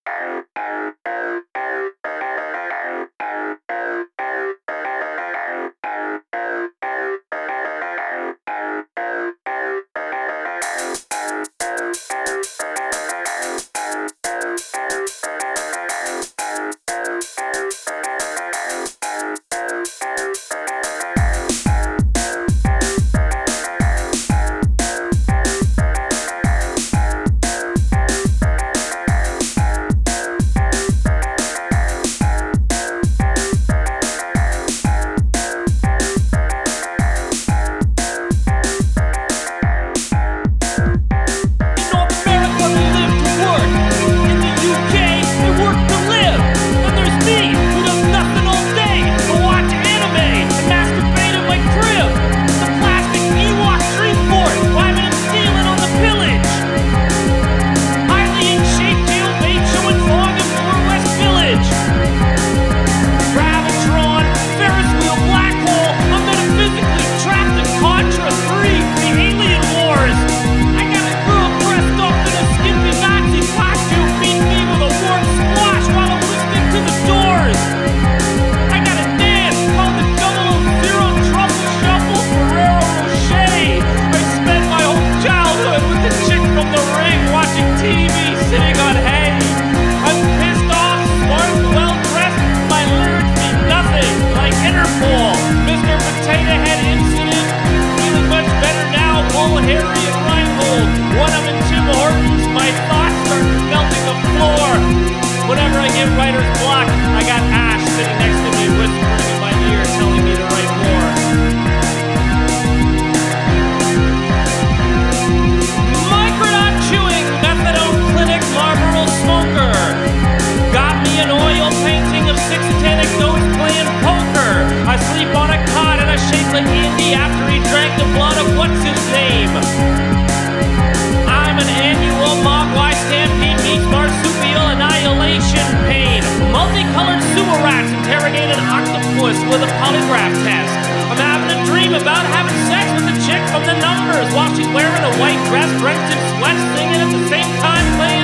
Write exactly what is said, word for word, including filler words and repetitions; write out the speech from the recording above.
With a polygraph test. I'm having a dream about having sex with a chick from the numbers while she's wearing a white dress, drenched in sweat, singing at the same time playing